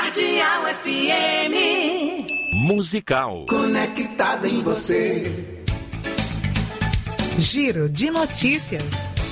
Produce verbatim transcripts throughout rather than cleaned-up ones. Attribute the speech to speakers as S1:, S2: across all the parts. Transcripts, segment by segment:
S1: Cardeal F M.
S2: Musical.
S3: Conectada em você.
S4: Giro de notícias.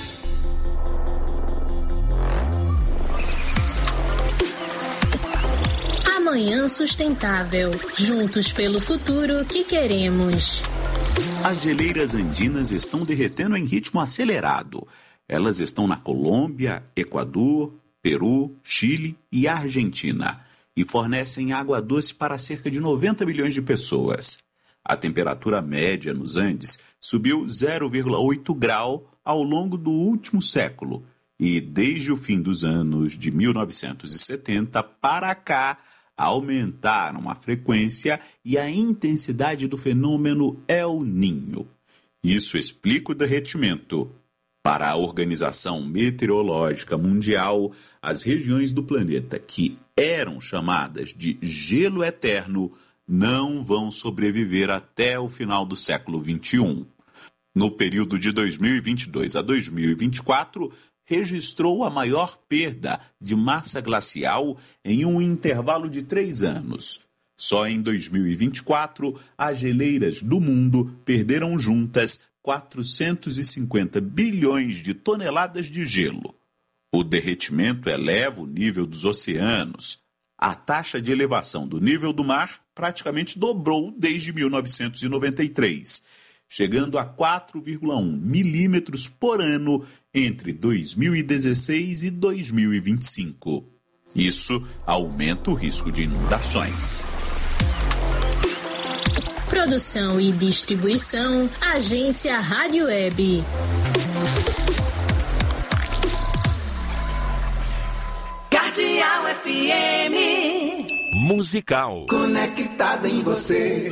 S5: Amanhã sustentável. Juntos pelo futuro que queremos.
S6: As geleiras andinas estão derretendo em ritmo acelerado. Elas estão na Colômbia, Equador, Peru, Chile e Argentina e fornecem água doce para cerca de noventa milhões de pessoas. A temperatura média nos Andes subiu zero vírgula oito grau ao longo do último século e, desde o fim dos anos de mil novecentos e setenta para cá, aumentaram a frequência e a intensidade do fenômeno El Niño. Isso explica o derretimento. Para a Organização Meteorológica Mundial, as regiões do planeta que eram chamadas de gelo eterno não vão sobreviver até o final do século vinte e um. No período de dois mil e vinte e dois a dois mil e vinte e quatro, registrou a maior perda de massa glacial em um intervalo de três anos. Só em dois mil e vinte e quatro, as geleiras do mundo perderam juntas quatrocentos e cinquenta bilhões de toneladas de gelo. O derretimento eleva o nível dos oceanos. A taxa de elevação do nível do mar praticamente dobrou desde mil novecentos e noventa e três, chegando a quatro vírgula um milímetros por ano entre dois mil e dezesseis e dois mil e vinte e cinco. Isso aumenta o risco de inundações.
S5: Produção e distribuição, Agência Rádio Web.
S1: Cardeal F M.
S2: Musical.
S3: Conectada em você.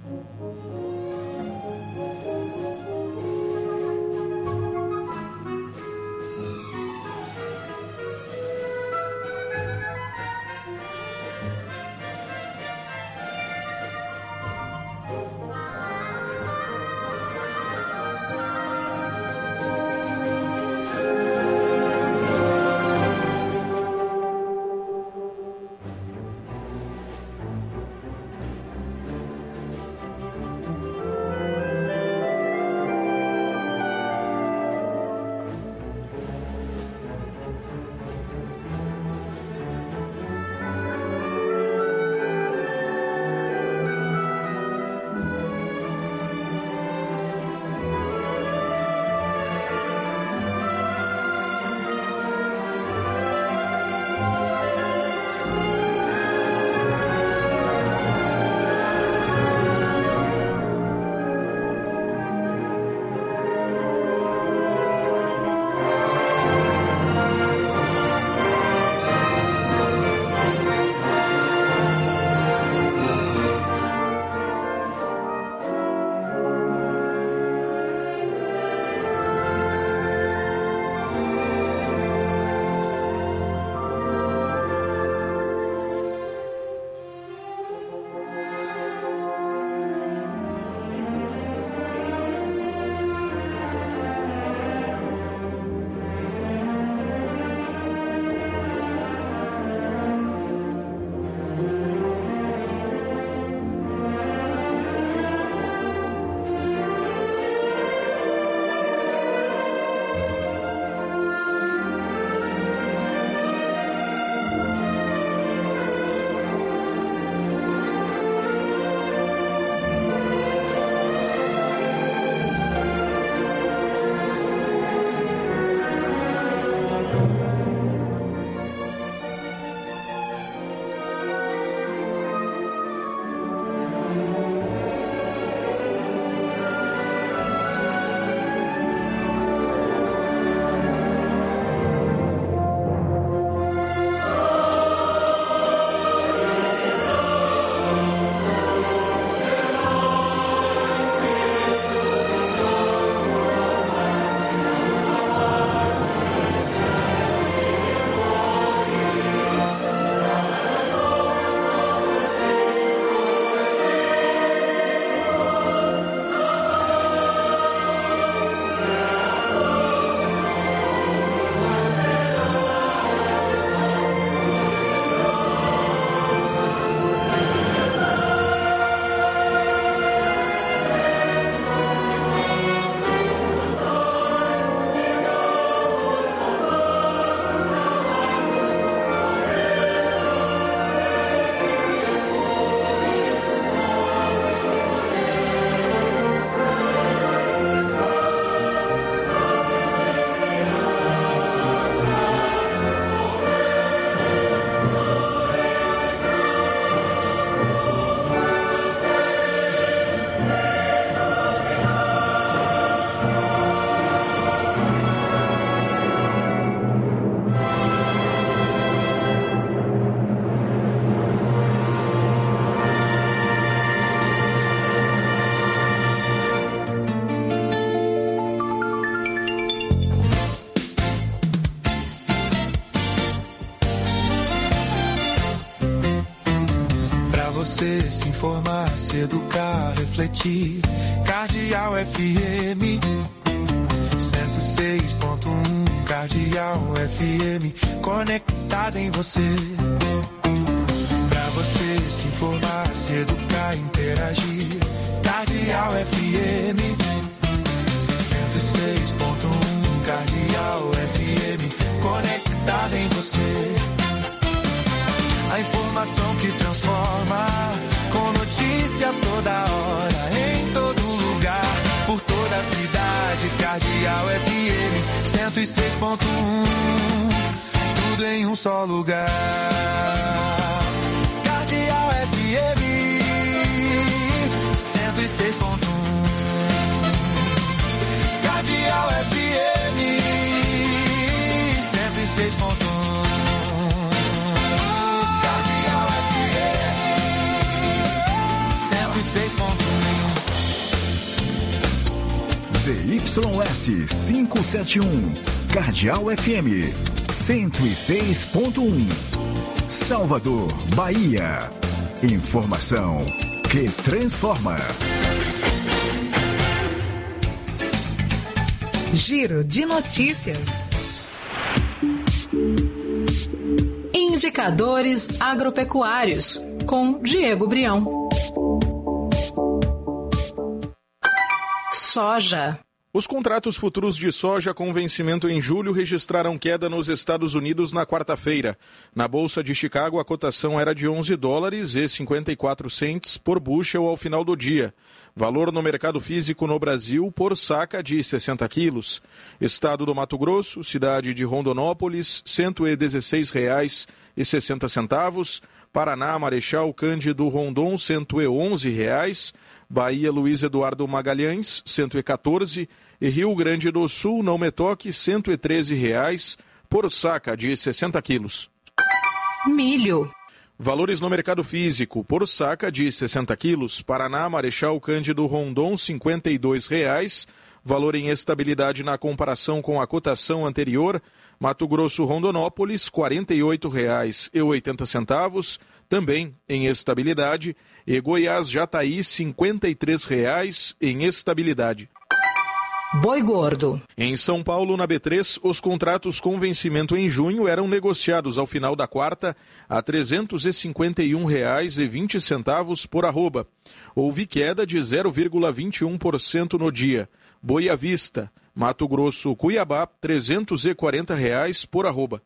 S4: você se informar, se educar, refletir. Cardeal F M cento e seis ponto um, Cardeal F M, conectada em você. Pra você se informar, se educar, interagir. Cardeal F M cento e seis ponto um, Cardeal F M, conectada em você. A informação que transforma, com notícia toda hora, em todo lugar, por toda a cidade. Cardeal F M cento e seis ponto um, tudo em um só lugar. Cardeal F M cento e seis ponto um, Cardeal F M cento e seis ponto um. cento e seis ponto um.
S7: Z Y S quinhentos e setenta e um, Cardeal F M cento e seis ponto um, Salvador, Bahia. Informação que transforma.
S8: Giro de notícias. Indicadores agropecuários, com Diego Brião. Soja.
S9: Os contratos futuros de soja com vencimento em julho registraram queda nos Estados Unidos na quarta-feira. Na Bolsa de Chicago, a cotação era de onze dólares e cinquenta e quatro centes por bushel ao final do dia. Valor no mercado físico no Brasil por saca de sessenta quilos. Estado do Mato Grosso, cidade de Rondonópolis, cento e dezesseis reais e sessenta centavos. Paraná, Marechal Cândido Rondon, cento e onze reais. Bahia, Luiz Eduardo Magalhães, cento e quatorze. E Rio Grande do Sul, Não Me Toque, cento e treze reais por saca de sessenta quilos.
S8: Milho.
S9: Valores no mercado físico, por saca de sessenta quilos, Paraná, Marechal Cândido Rondon, cinquenta e dois reais. Valor em estabilidade na comparação com a cotação anterior, Mato Grosso, Rondonópolis, quarenta e oito reais e oitenta centavos, também em estabilidade, e Goiás, Jataí, cinquenta e três reais em estabilidade.
S8: Boi gordo.
S9: Em São Paulo, na B três, os contratos com vencimento em junho eram negociados ao final da quarta a trezentos e cinquenta e um reais e vinte centavos por arroba. Houve queda de zero vírgula vinte e um por cento no dia. Boi à vista, Mato Grosso, Cuiabá, trezentos e quarenta reais por arroba.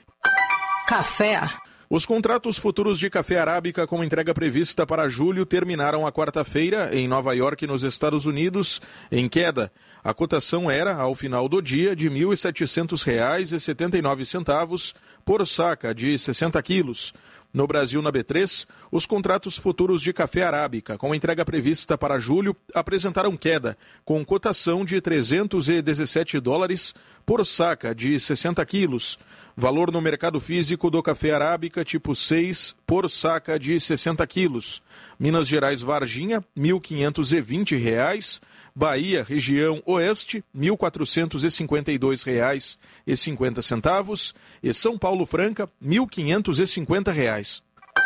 S8: Café.
S9: Os contratos futuros de café arábica com entrega prevista para julho terminaram a quarta-feira em Nova York, nos Estados Unidos, em queda. A cotação era, ao final do dia, de mil e setecentos reais e setenta e nove centavos por saca de sessenta quilos. No Brasil, na B três, os contratos futuros de café arábica com entrega prevista para julho apresentaram queda, com cotação de trezentos e dezessete dólares por saca de sessenta quilos. Valor no mercado físico do café arábica tipo seis por saca de sessenta quilos. Minas Gerais, Varginha, mil quinhentos e vinte reais. Bahia, região oeste, mil quatrocentos e cinquenta e dois reais e cinquenta centavos. E São Paulo, Franca, mil quinhentos e cinquenta reais.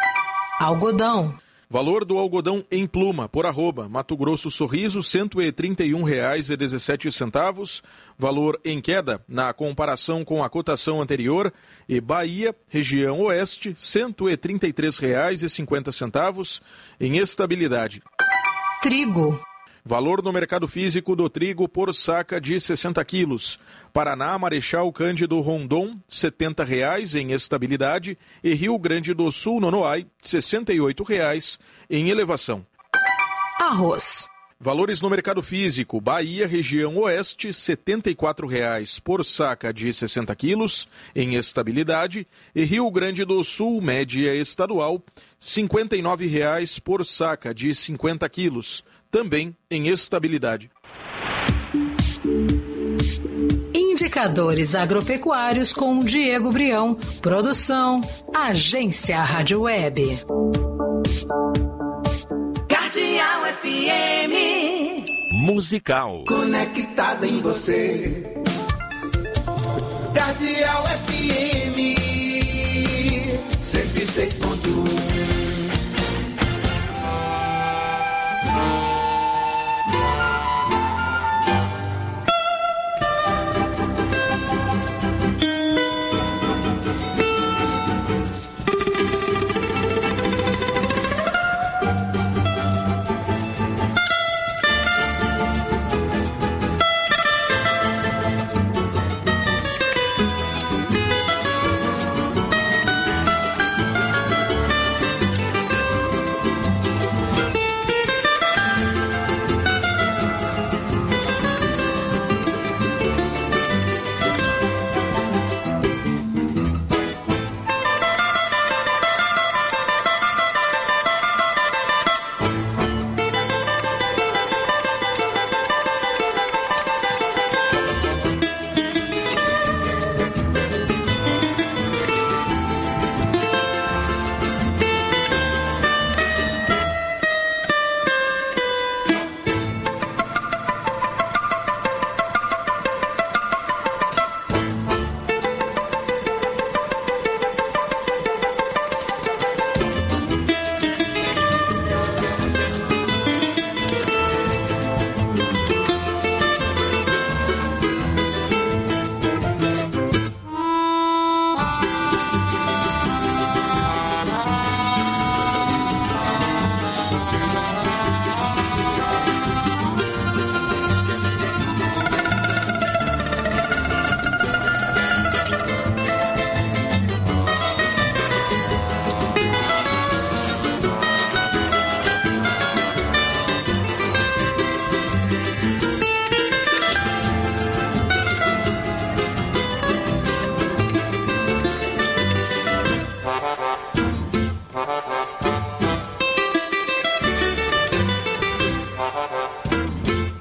S8: Algodão.
S9: Valor do algodão em pluma, por arroba, Mato Grosso, Sorriso, cento e trinta e um reais e dezessete centavos. Valor em queda na comparação com a cotação anterior. E Bahia, região oeste, cento e trinta e três reais e cinquenta centavos em estabilidade.
S8: Trigo.
S9: Valor no mercado físico do trigo por saca de sessenta quilos. Paraná, Marechal Cândido Rondon, setenta reais em estabilidade. E Rio Grande do Sul, Nonoai, sessenta e oito reais em elevação.
S8: Arroz.
S9: Valores no mercado físico. Bahia, região oeste, setenta e quatro reais por saca de sessenta quilos em estabilidade. E Rio Grande do Sul, média estadual, cinquenta e nove reais por saca de cinquenta quilos, também em estabilidade.
S8: Indicadores agropecuários com Diego Brião. Produção, Agência Rádio Web.
S1: Cardeal F M.
S2: Musical.
S3: Conectada em você. Cardeal F M. cento e seis ponto um.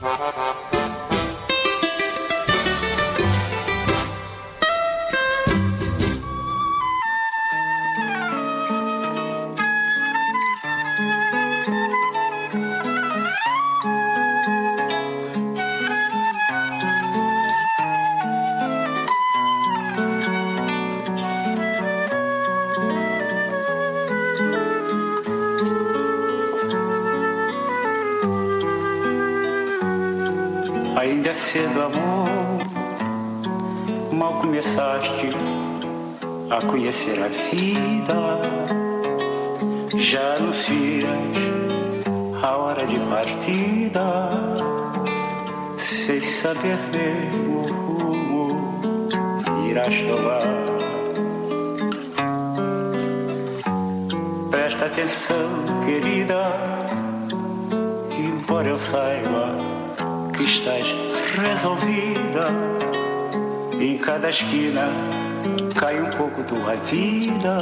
S10: Ainda é cedo, amor, mal começaste a conhecer a vida, já anuncias a hora de partida, sem saber mesmo o rumo irás tomar. Presta atenção, querida, embora eu saiba que estás resolvida, em cada esquina cai um pouco tua vida,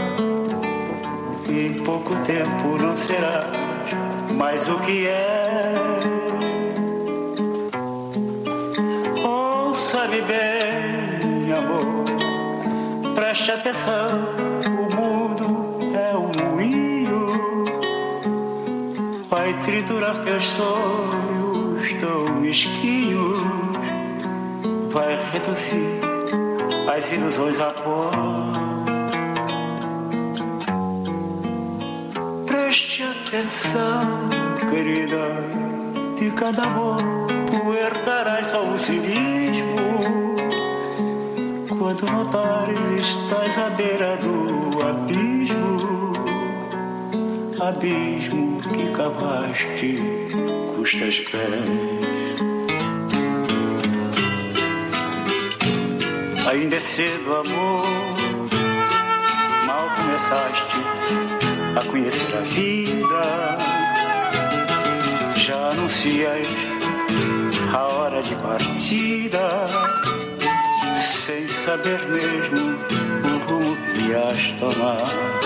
S10: em pouco tempo não será mais o que é. Ouça-me bem, amor, preste atenção, o mundo é um moinho, vai triturar teus sonhos tão mesquinhos, vai reduzir as ilusões a pó. Preste atenção, querida, de cada amor tu herdarás só o cinismo. Quando notares estás à beira do abismo, abismo que cavaste com os teus pés. Ainda é cedo, amor, mal começaste a conhecer a vida, já anuncias a hora de partida, sem saber mesmo o rumo que irás tomar.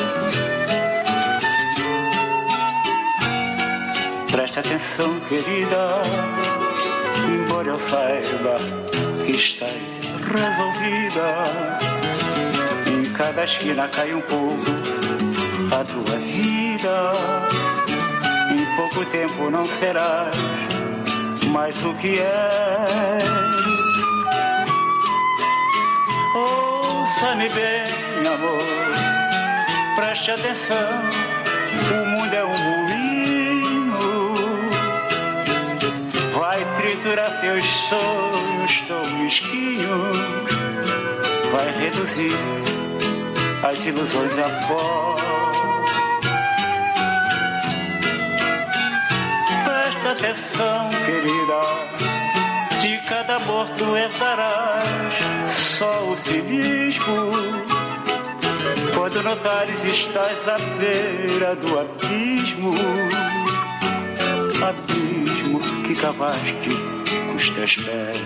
S10: Presta atenção, querida, embora eu saiba que estás resolvida, em cada esquina cai um pouco a tua vida, em pouco tempo não serás mais o que é. Ouça-me bem, amor, preste atenção, o mundo é um moinho, vai triturar teus sonhos tão mesquinhos, vai reduzir as ilusões a pó. Presta atenção, querida, de cada amor tu herdarás só o cinismo. Quando notares estás à beira do abismo, abismo que cavaste com os teus pés.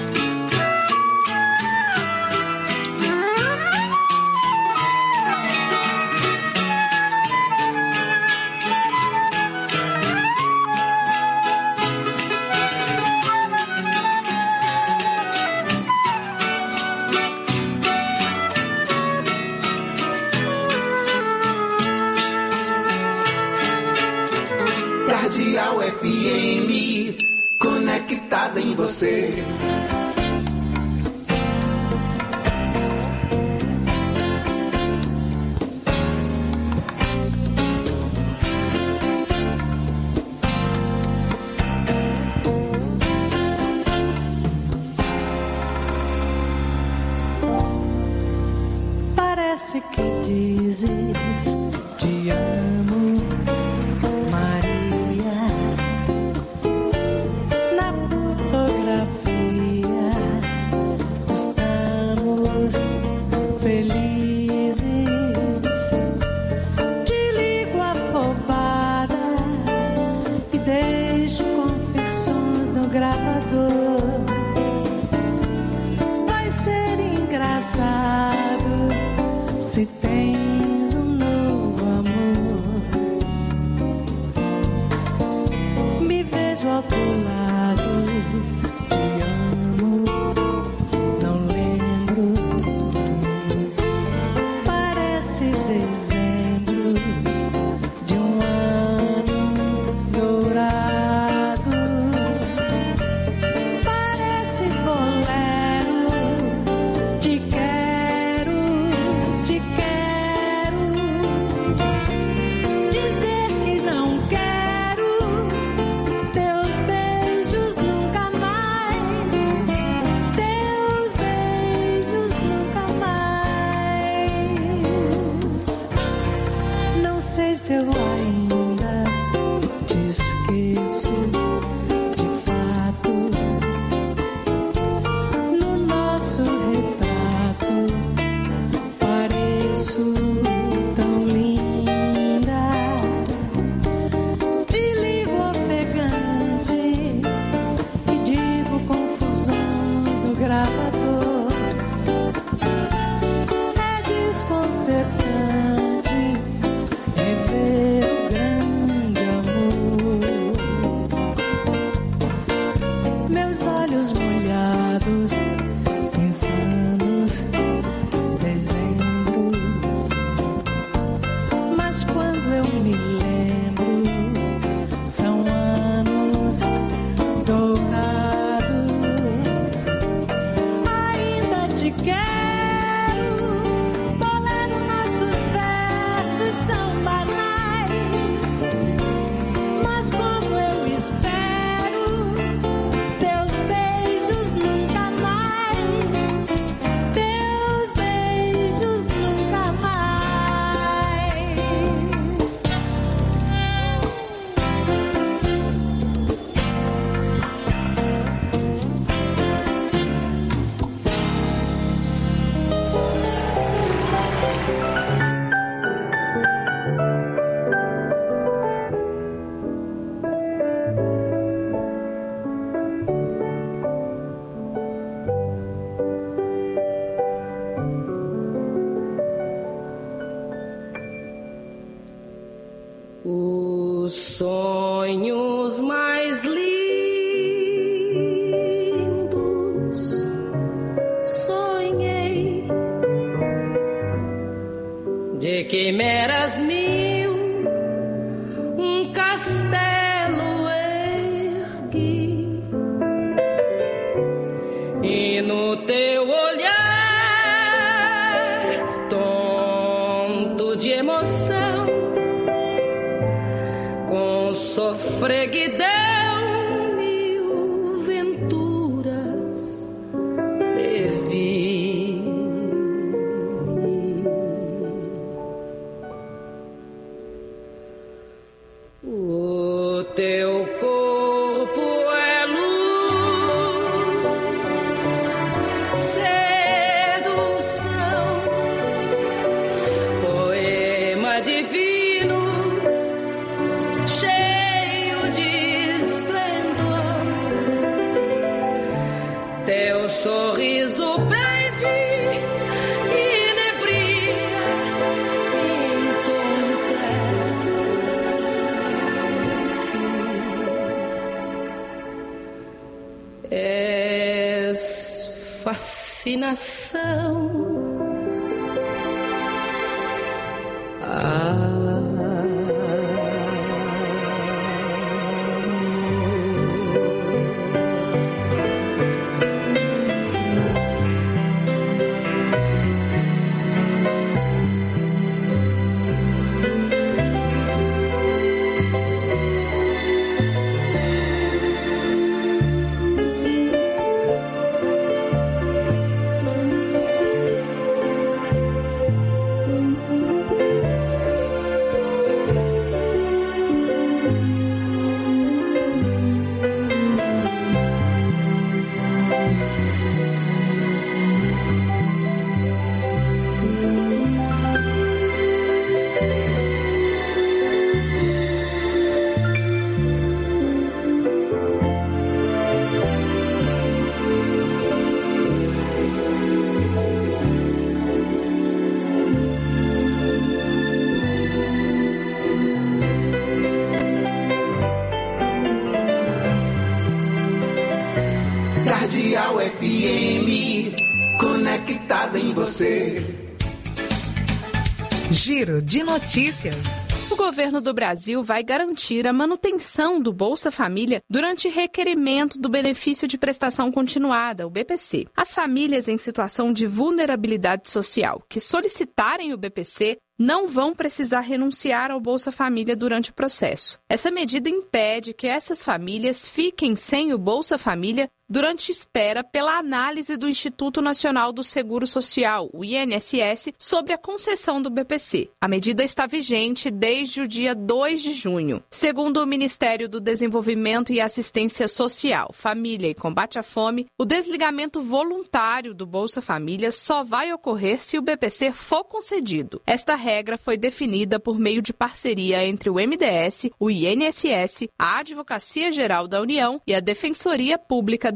S3: Cardeal F M, conectada em você.
S11: Parece que dizes te amo, se tens um novo amor. Me vejo ao teu lado, passados, insanos dezembros. Mas quando eu me lembro, são anos dourados. Ainda te quero, bolero, nossos versos são banais. Mas como eu espero teus beijos nunca mais, teus beijos nunca mais.
S12: Os sonhos mais lindos sonhei, de quimeras mil, um castelo ergui, e no teu olhar tonto de emoção, com sofreguidão mil venturas previ. O teu corpo é luz, sedução, poema divino, cheio de esplendor. Teu sorriso prende, inebria, entorpece. És fascinação. Ah,
S3: Cardeal F M, conectada em você.
S13: Giro de notícias. O governo do Brasil vai garantir a manutenção do Bolsa Família durante requerimento do benefício de prestação continuada, o B P C. As famílias em situação de vulnerabilidade social que solicitarem o B P C não vão precisar renunciar ao Bolsa Família durante o processo. Essa medida impede que essas famílias fiquem sem o Bolsa Família durante espera pela análise do Instituto Nacional do Seguro Social, o I N S S, sobre a concessão do B P C. A medida está vigente desde o dia dois de junho. Segundo o Ministério do Desenvolvimento e Assistência Social, Família e Combate à Fome, o desligamento voluntário do Bolsa Família só vai ocorrer se o B P C for concedido. Esta regra foi definida por meio de parceria entre o M D S, o I N S S, a Advocacia Geral da União e a Defensoria Pública da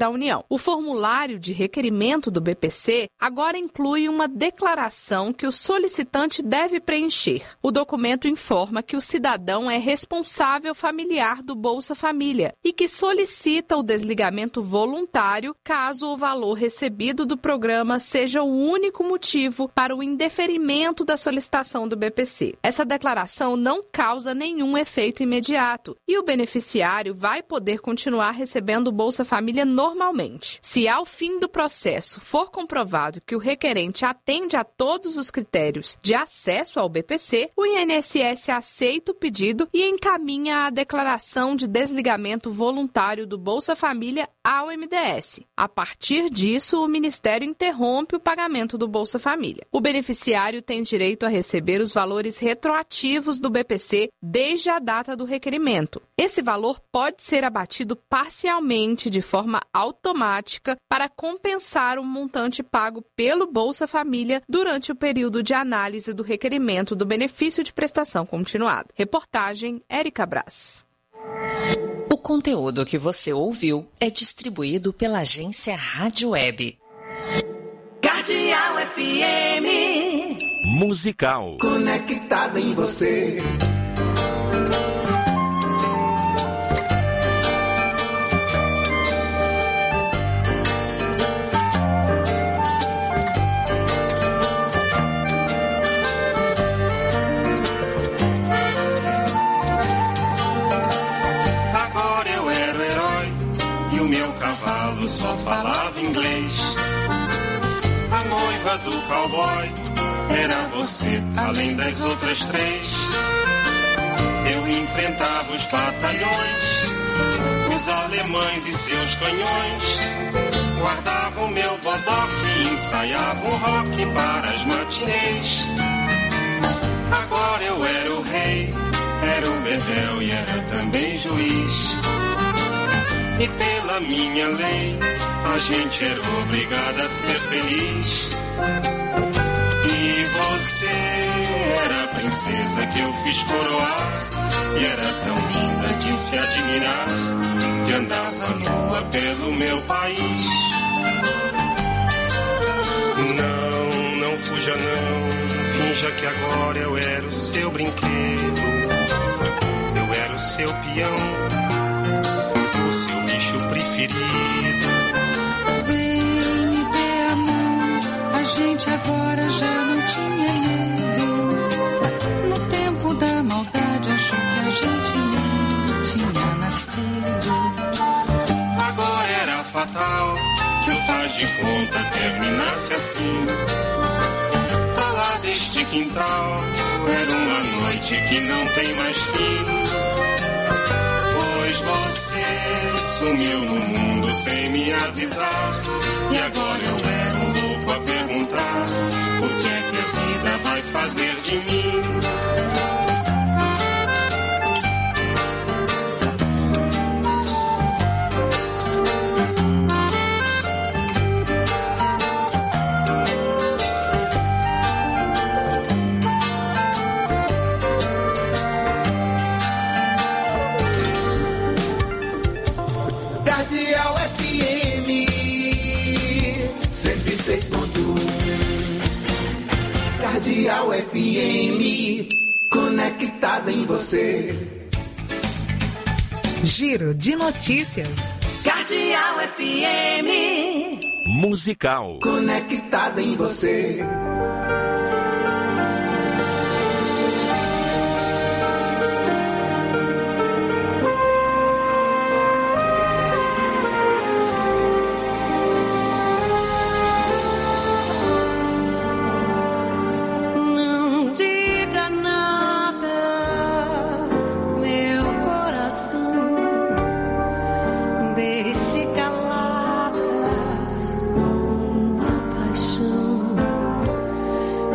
S13: da União. O formulário de requerimento do B P C agora inclui uma declaração que o solicitante deve preencher. O documento informa que o cidadão é responsável familiar do Bolsa Família e que solicita o desligamento voluntário caso o valor recebido do programa seja o único motivo para o indeferimento da solicitação do B P C. Essa declaração não causa nenhum efeito imediato e o beneficiário vai poder continuar recebendo o Bolsa Família normalmente. Se ao fim do processo for comprovado que o requerente atende a todos os critérios de acesso ao B P C, o I N S S aceita o pedido e encaminha a declaração de desligamento voluntário do Bolsa Família ao M D S. A partir disso, o Ministério interrompe o pagamento do Bolsa Família. O beneficiário tem direito a receber os valores retroativos do B P C desde a data do requerimento. Esse valor pode ser abatido parcialmente de forma automática para compensar o montante pago pelo Bolsa Família durante o período de análise do requerimento do benefício de prestação continuada. Reportagem Érica Brás.
S14: O conteúdo que você ouviu é distribuído pela agência Rádio Web.
S1: Cardeal F M.
S2: Musical.
S3: Conectada em você.
S15: Agora eu era o herói e o meu cavalo só falava inglês. A noiva do cowboy era você, além das outras três. Eu enfrentava os batalhões, os alemães e seus canhões. Guardava o meu bodoque e ensaiava um rock para as matinês. Agora eu era o rei, era o bedel e era também juiz. E pela minha lei, a gente era obrigada a ser feliz. E você era a princesa que eu fiz coroar. E era tão linda de se admirar, que andava nua pelo meu país. Não, não fuja não, finja que agora eu era o seu brinquedo. Eu era o seu peão, o seu bicho preferido.
S16: Vem, me dê a mão, a gente agora já não tinha medo. No tempo da maldade achou que a gente nem tinha nascido.
S15: Agora era fatal que o faz de conta terminasse assim. Pra lá deste quintal era uma noite que não tem mais fim. Pois você sumiu no mundo sem me avisar. E agora eu era um louco a perguntar: o que é que a vida vai fazer de mim?
S3: Cardeal F M cento e seis ponto um. Cardeal F M, conectada em você.
S8: Giro de notícias.
S1: Cardeal F M.
S2: Musical.
S3: Conectada em você.
S12: Não diga nada, meu coração. Deixe calada minha paixão.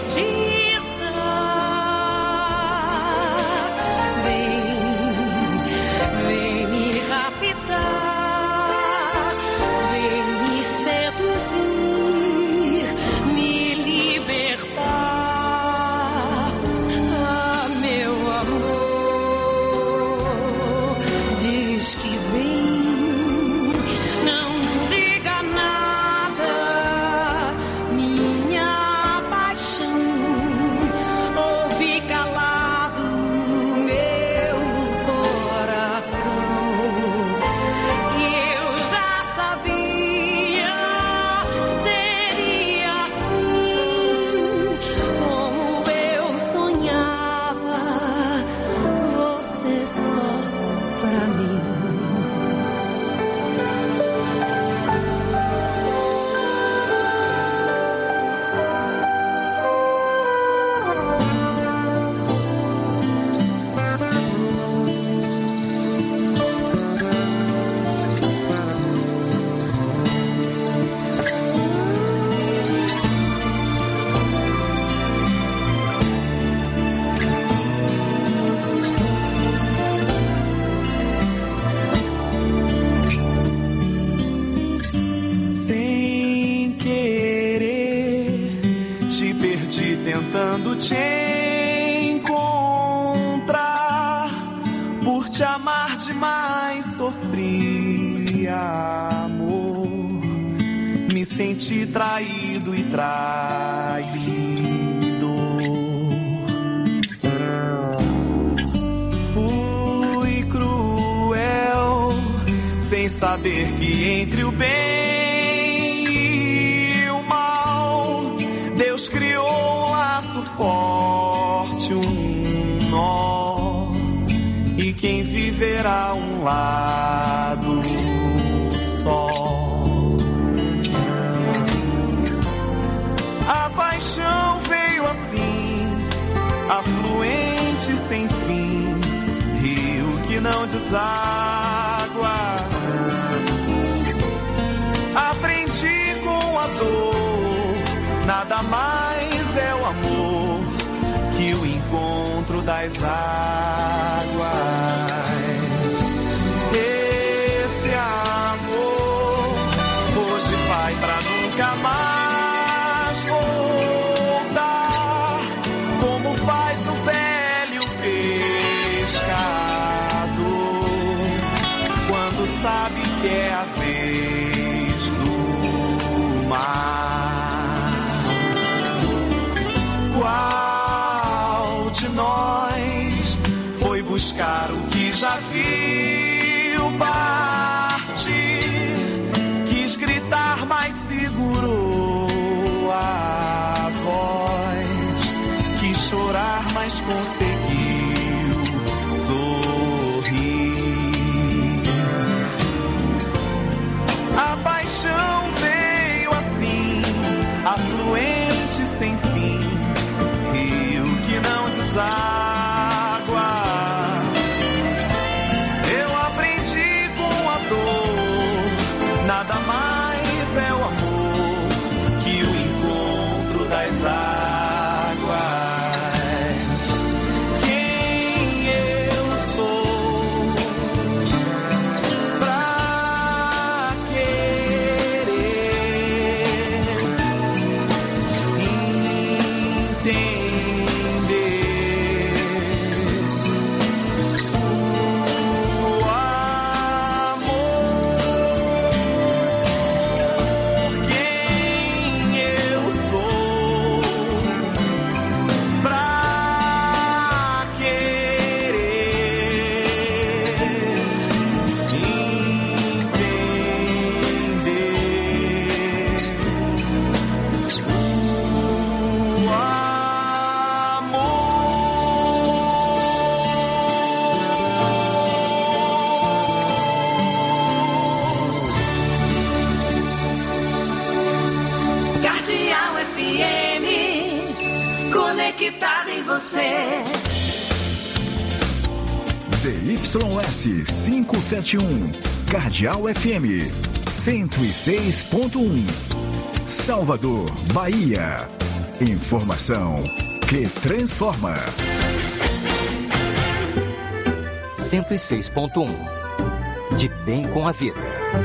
S3: tentando te encontrar. Por te amar demais sofri, amor. Me senti traído e traído. Fui cruel, sem saber que entre o bem e o mal Deus criou um laço forte, um nó, e quem viverá um lado só. A paixão veio assim, afluente sem fim, rio que não deságua. Aprendi com a dor, nada mais é o amor que o encontro das águas. Esse amor hoje vai pra nunca mais voltar, como faz o velho pescador quando sabe que é a vez do mar. Qual de nós foi buscar o que já viu partir? Quis gritar, mas segurou a voz. Quis chorar, mas conseguiu sorrir. A paixão veio assim, afluente sem fim, rio que não deságua. Eu aprendi com a dor, nada mais é o amor que o encontro das águas. Quem eu sou pra querer entender o amor? Quem eu sou pra querer entender o
S1: Cardeal F M, conectado em você.
S7: Z Y S quinhentos e setenta e um, Cardeal F M, cento e seis ponto um, Salvador, Bahia. Informação que transforma.
S17: cento e seis ponto um. De bem com a vida.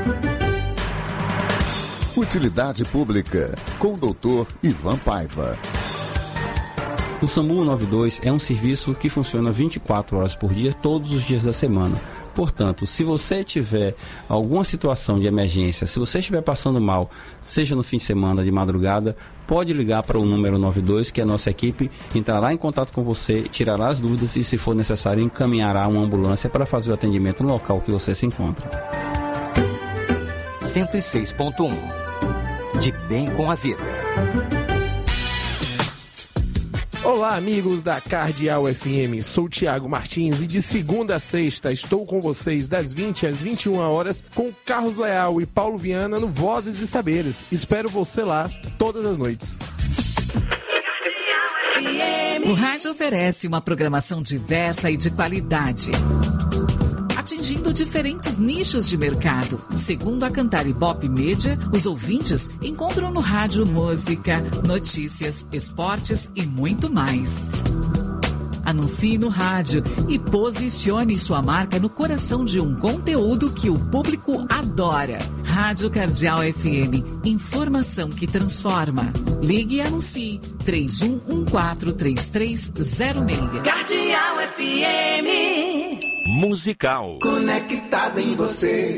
S18: Utilidade Pública, com o doutor Ivan Paiva.
S19: O SAMU noventa e dois é um serviço que funciona vinte e quatro horas por dia, todos os dias da semana. Portanto, se você tiver alguma situação de emergência, se você estiver passando mal, seja no fim de semana, de madrugada, pode ligar para o número noventa e dois, que a nossa equipe entrará em contato com você, tirará as dúvidas e, se for necessário, encaminhará uma ambulância para fazer o atendimento no local que você se encontra.
S17: cento e seis ponto um. De bem com a vida.
S20: Olá, amigos da Cardeal F M, sou Tiago Martins e de segunda a sexta estou com vocês das vinte às vinte e uma horas com Carlos Leal e Paulo Viana no Vozes e Saberes. Espero você lá todas as noites.
S21: O rádio oferece uma programação diversa e de qualidade, atingindo diferentes nichos de mercado. Segundo a Cantar Ibope Media, os ouvintes encontram no rádio música, notícias, esportes e muito mais. Anuncie no rádio e posicione sua marca no coração de um conteúdo que o público adora. Rádio Cardeal F M, informação que transforma. Ligue e anuncie três um um quatro, três três zero seis.
S1: Cardeal F M.
S2: Musical.
S3: Conectada em você.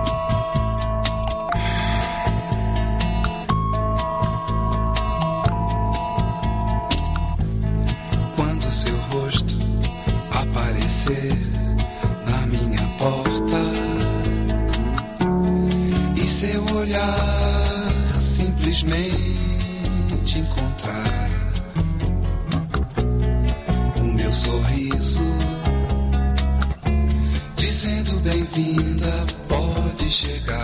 S4: Quando seu rosto aparecer na minha porta e seu olhar simplesmente encontrar o meu sorriso dizendo bem-vinda, pode chegar.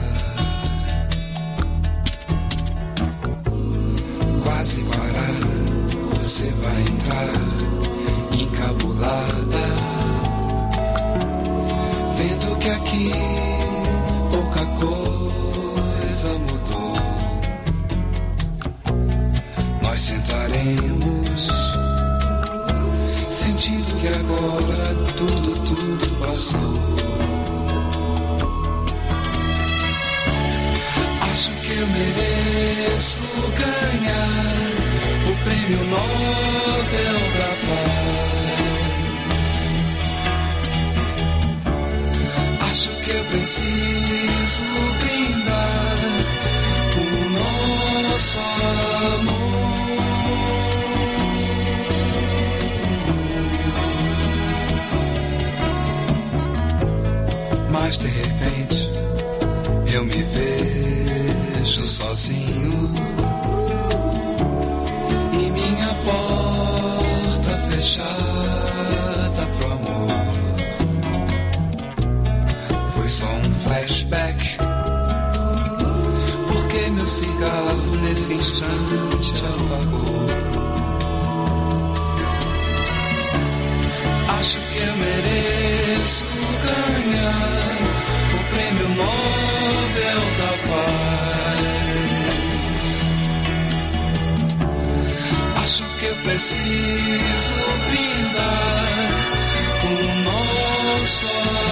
S4: Quase parada, você vai entrar encabulada, vendo que aqui pouca coisa mudou. Nós sentaremos, sentindo que agora tudo, tudo passou. Acho que eu mereço ganhar o prêmio Nobel da Paz. Acho que eu preciso brindar o nosso amor. Mas de repente eu me vejo sozinho e minha porta fechada pro amor. Foi só um flashback, porque meu cigarro nesse instante apagou. Acho que eu mereço ganhar o prêmio Nobel da Paz. Acho que eu preciso brindar o nosso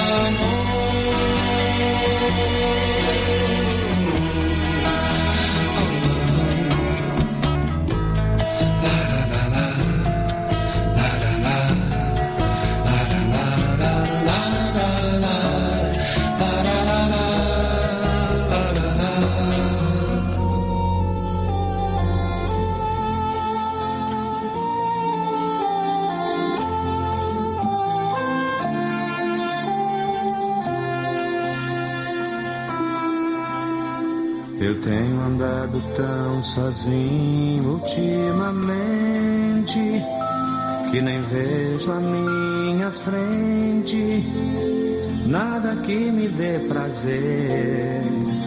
S22: Eu tenho andado tão sozinho ultimamente que nem vejo a minha frente nada que me dê prazer.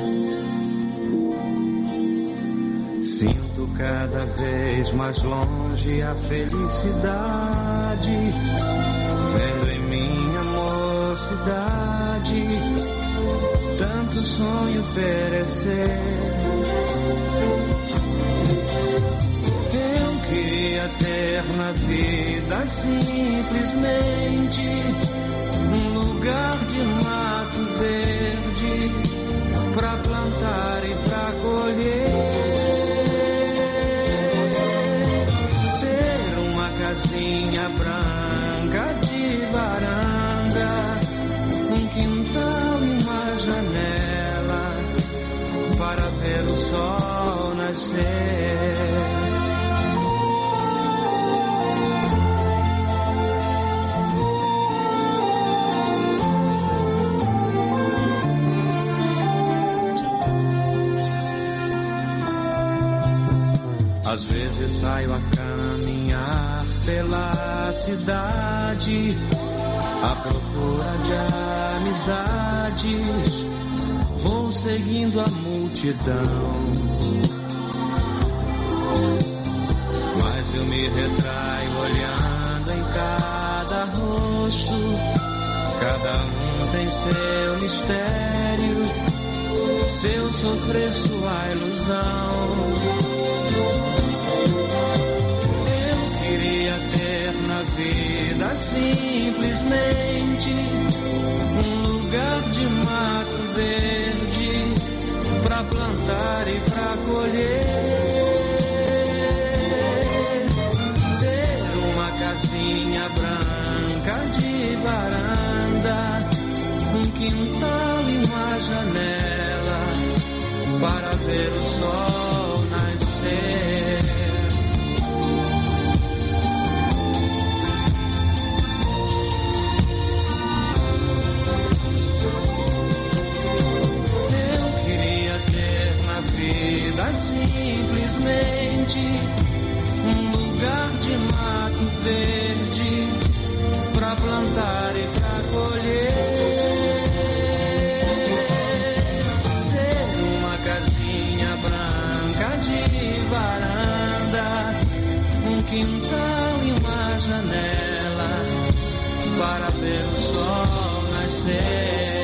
S22: Sinto cada vez mais longe a felicidade, vendo em minha mocidade tanto sonho perecer. vida simplesmente um lugar de mato verde pra plantar e pra colher, ter uma casinha branca de varanda, um quintal e uma janela para ver o sol nascer. Às vezes saio a caminhar pela cidade à procura de amizades. Vou seguindo a multidão, mas eu me retraio olhando em cada rosto. Cada um tem seu mistério, seu sofrer, sua ilusão. Vida simplesmente um lugar de mato verde pra plantar e pra colher, ter uma casinha branca de varanda, um quintal e uma janela para ver o sol nascer. Simplesmente um lugar de mato verde pra plantar e pra colher, ter uma casinha branca de varanda, um quintal e uma janela para ver o sol nascer.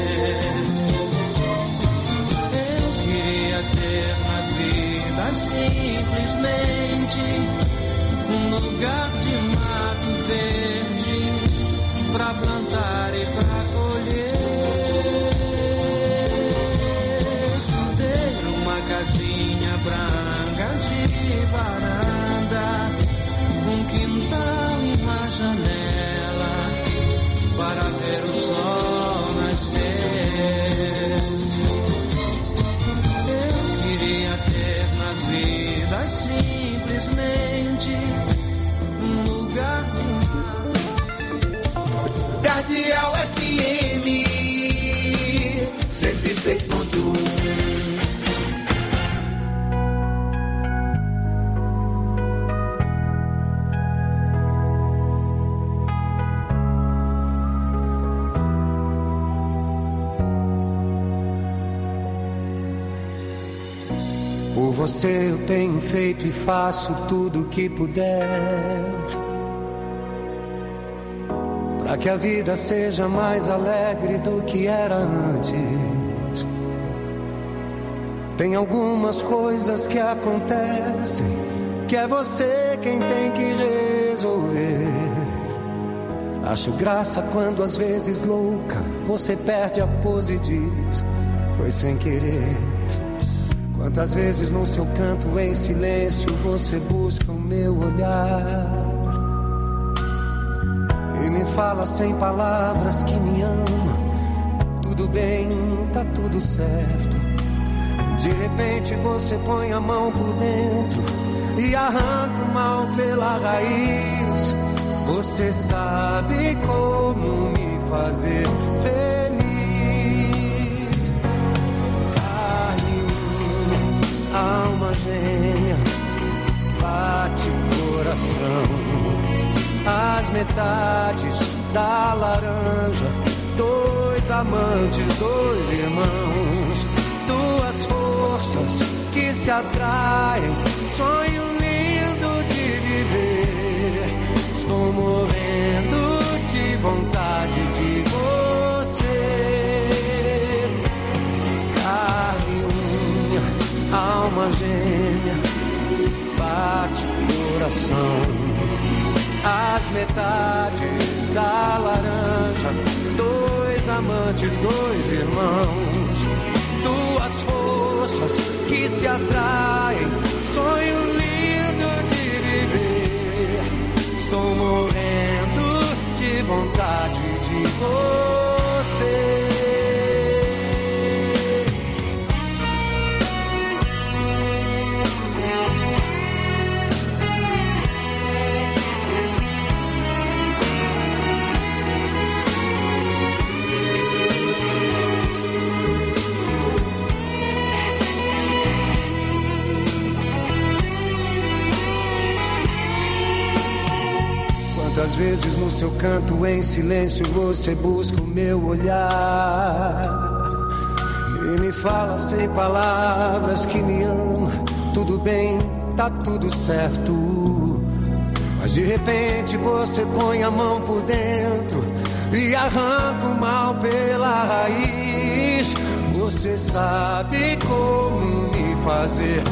S22: Simplesmente um lugar de mato verde pra plantar e pra colher, ter uma casinha branca de varanda, um quintal e uma janela para ver o sol nascer. Vida simplesmente um lugar de mar.
S3: Cardeal F M cento e seis ponto um.
S5: Por você eu tenho feito e faço tudo o que puder, pra que a vida seja mais alegre do que era antes. Tem algumas coisas que acontecem que é você quem tem que resolver. Acho graça quando às vezes louca você perde a pose e diz: foi sem querer. Quantas vezes no seu canto em silêncio você busca o meu olhar e me fala sem palavras que me ama. Tudo bem, tá tudo certo. De repente você põe a mão por dentro e arranca o mal pela raiz. Você sabe como me fazer feliz. Alma gêmea, bate coração. As metades da laranja, dois amantes, dois irmãos, duas forças que se atraem. Sonho lindo de viver. Estou morrendo de vontade de você. Carne, unha, alma gêmea, bate coração. As metades da laranja, dois amantes, dois irmãos, duas forças que se atraem, sonho lindo de viver. Estou morrendo de vontade de você. Quantas vezes no seu canto em silêncio você busca o meu olhar e me fala sem palavras que me ama. Tudo bem, tá tudo certo, mas de repente você põe a mão por dentro e arranca o mal pela raiz. Você sabe como me fazer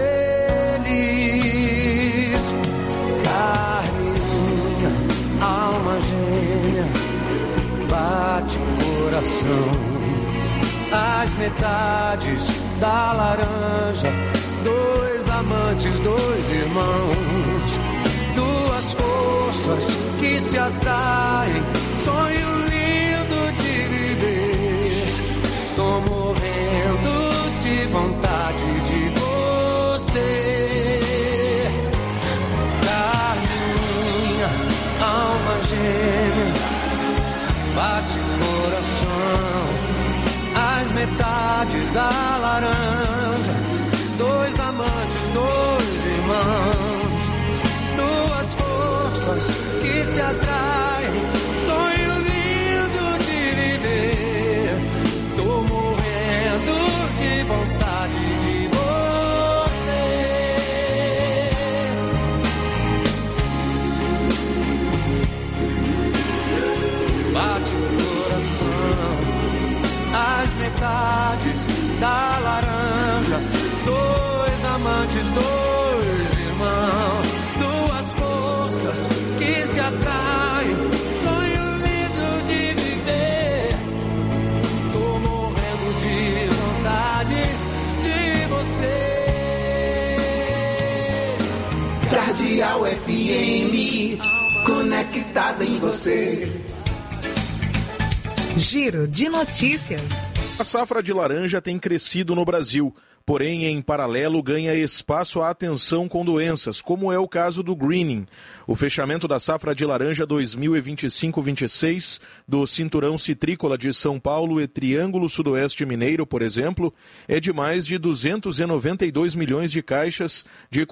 S5: feliz. Carne, alma gêmea, bate coração, as metades da laranja, dois amantes, dois irmãos, duas forças que se atraem, sonho lindo de viver. Tô morrendo de vontade de você. Alma gêmea, bate coração, as metades da laranja, dois amantes, dois irmãos, duas forças que se atraem, sonho lindo de viver. Tô morrendo de vontade de você. Bate o coração, as metades da laranja, dois amantes, dois irmãos, duas forças que se atraem, sonho lindo de viver. Tô morrendo de vontade de você.
S22: Cardeal F M, conectada em você.
S21: Giro de notícias.
S6: A safra de laranja tem crescido no Brasil, porém, em paralelo, ganha espaço a atenção com doenças, como é o caso do greening. O fechamento da safra de laranja dois mil e vinte e cinco vinte e seis do Cinturão Citrícola de São Paulo e Triângulo Sudoeste Mineiro, por exemplo, é de mais de duzentos e noventa e dois milhões de caixas de